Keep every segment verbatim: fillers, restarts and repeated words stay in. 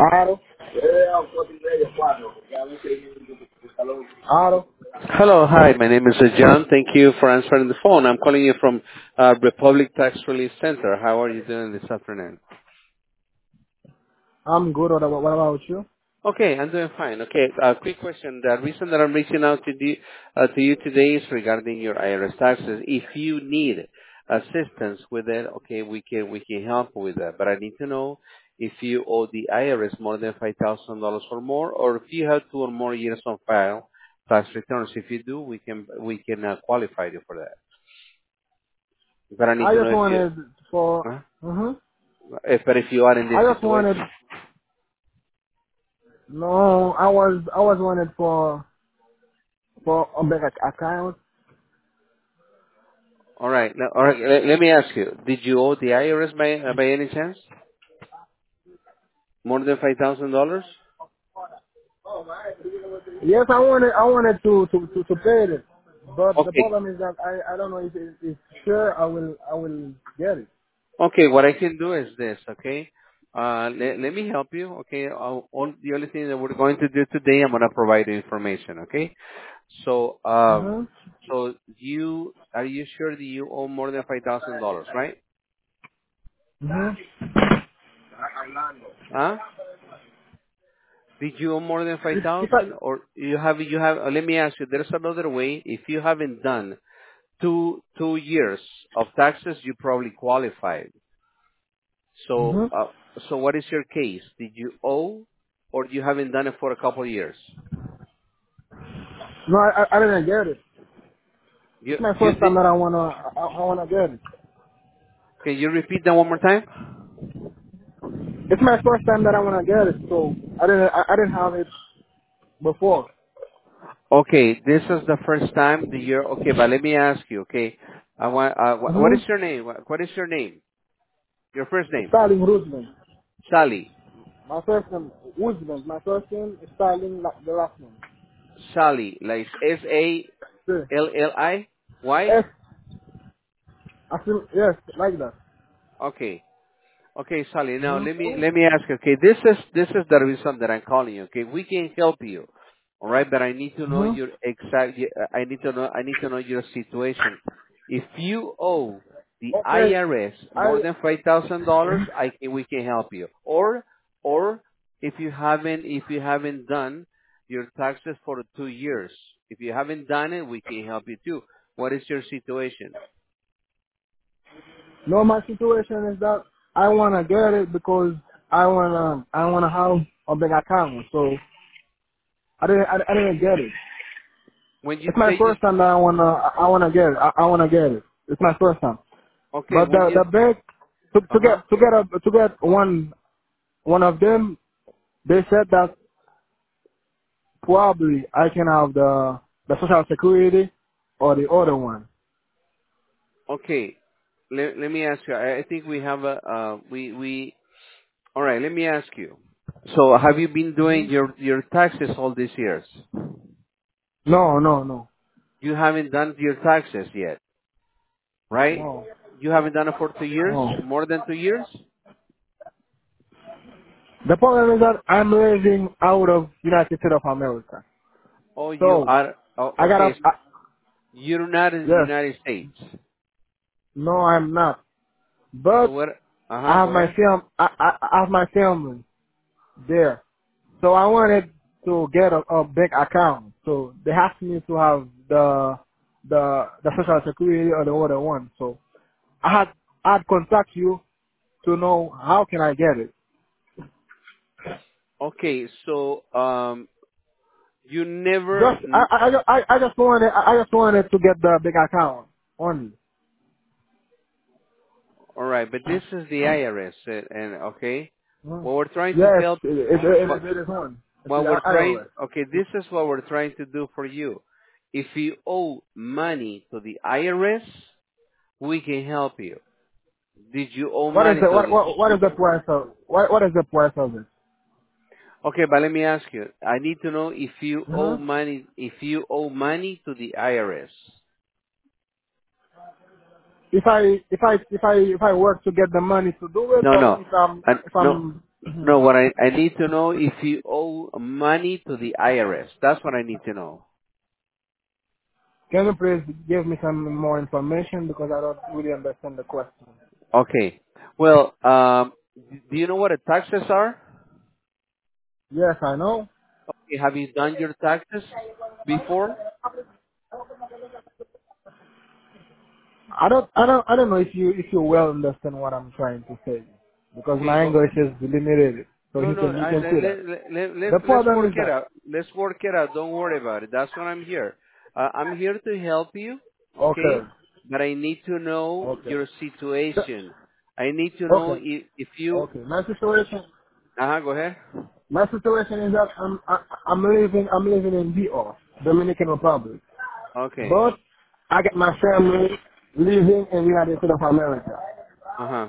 Auto. Auto. Hello. Hi, my name is uh, John. Thank you for answering the phone. I'm calling you from uh, Republic Tax Relief Center. How are you doing this afternoon? I'm good. What about, what about you? Okay, I'm doing fine. Okay, uh, quick question. The reason that I'm reaching out to, the, uh, to you today is regarding your I R S taxes. If you need assistance with it, okay, we can we can help with that. But I need to know if you owe the I R S more than five thousand dollars or more, or if you have two or more years on file tax returns. If you do, we can we can uh, qualify you for that. But I need I to just know if you, wanted for. huh? Mhm. if, but if you are in this I just wanted. situation. No, I was I was wanted for for a bank ac- account. All right. Now, all right. Let, let me ask you: did you owe the I R S by uh, by any chance more than five thousand dollars? Yes, I wanted I wanted to to to, to pay it, but the Okay. problem is that I I don't know if it, if sure I will I will get it. Okay. What I can do is this. Okay. Uh, let, let me help you. Okay. I'll, all, the only thing that we're going to do today, I'm going to provide you information. Okay. So, um, Mhm. so you are you sure that you owe more than five thousand dollars, right? Mhm. Huh? Did you owe more than If if I. 5000 or you have, you have, uh, let me ask you, there's another way. If you haven't done two, two years of taxes, you probably qualified. So, Mhm. uh, so what is your case? Did you owe or you haven't done it for a couple of years? No, I I I didn't get it. You, It's my you first time did, that I wanna I, I wanna get it. can you repeat that one more time? It's my first time that I wanna get it, so I didn't I, I didn't have it before. Okay, this is the first time the year, okay, but let me ask you, okay, I want, uh, wh- what is Mm-hmm. your name? What what is your name? Your first name? Starling Roosevelt. Sally. My first name Roosevelt. My first name is Starling la- the last name. Sally, like S A Sure. L L I Y? Yes, I feel yes, like that. Okay. Okay, Sally. Now let Mm-hmm. me let me ask you. Okay, this is this is the reason that I'm calling you. Okay, we can help you. All right, but I need to know Mm-hmm. your exact. I need to know. I need to know your situation. If you owe the Okay. I R S more I than five thousand dollars, I can we can help you. Or or if you haven't if you haven't done your taxes for two years, if you haven't done it, we can help you too. What is your situation? know my situation is that I wanna get it because I wanna I wanna have a big account. So I didn't I, I didn't get it. When you It's my say you first time that I wanna I, I wanna get it. I, I wanna get it. It's my first time. okay, But when the you the bank to uh to huh. get to get a to get one one of them, they said that probably I can have the the social security or the other one. Okay. Let, let me ask you. I, I think we have a, uh, we, we, all right, let me ask you. So have you been hmm doing your, your taxes all these years? No, no, no, You haven't done your taxes yet, right? no, You haven't done it for two years? no. More than two years? The problem is that I'm living out of United States of America. Oh, you So are, oh, I gotta. okay. I, You're not in the yes, United States. no, I'm not. So But what, uh-huh, I have go my ahead. fam. I, I, I have my family there. So I wanted to get a, a bank account. So they asked me to have the the the social security or the other one. So I had I'd contact you to know how can I get it. Okay, so, um, you never, Just I I I, I I just wanted I just wanted to get the bank account only. all right, but this is the I R S, uh, and okay, Mhm. what we're trying to Yes, help, it, it, what, it, it is one. It's what the we're trying, iOS. okay, this is what we're trying to do for you. If you owe money to the I R S, we can help you. Did you owe What is money the to what the, what what is the price of what what is the price of it? okay, but let me ask you. I need to know if you owe hmm money, if you owe money to the I R S. If I if I if I if I work to get the money to do it, No, or no, if I'm and if no, I'm No, what I, I need to know if you owe money to the I R S. That's what I need to know. Can you please give me some more information because I don't really understand the question. Okay. Well, um, do you know what the taxes are? Yes, I know. Okay, have you done your taxes before? I don't, I don't, I don't know if you, if you well understand what I'm trying to say because Okay. my Oh, English is limited, so no, you no. can, you I, can let, see that. let, let, let, The let's problem work is it that. out. Let's work it out. Don't worry about it. That's what I'm here. Uh, I'm here to help you. Okay, Okay. But I need to know okay, your The- situation. I need to know okay, if, if you. okay. My situation, Uh huh. Go ahead. my situation is that I'm, I, I'm living, I'm living in D R, Dominican Republic, Okay. but I get my family living in the United States of America. Uh huh.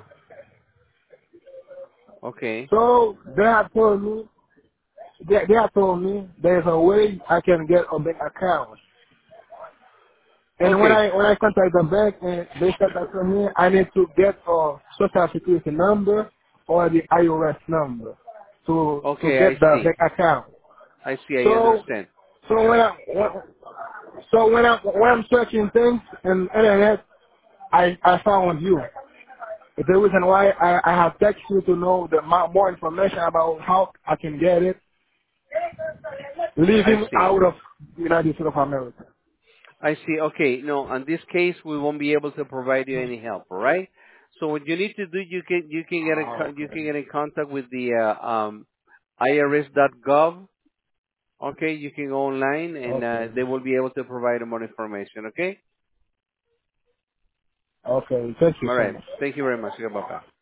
Okay. So they have told me, they, they have told me there's a way I can get a bank account. And when Okay. I when I contact the bank and they said that to me, I need to get a social security number or the I R S number to to Okay. I get the see. bank account. I see. I So understand. so when I when, so when I when I'm searching things in internet, I I found you. It's the reason why I, I have text you to know the mo- more information about how I can get it I living see. out of United States of America. I see. Okay. No, in this case, we won't be able to provide you any help. All right. So what you need to do, you can you can get in Oh, co- you okay. can get in contact with the uh, um, I R S dot gov. Okay. You can go online and uh, Okay. they will be able to provide you more information. Okay. Okay. Thank you All so right. much. Thank you very much. Bye bye.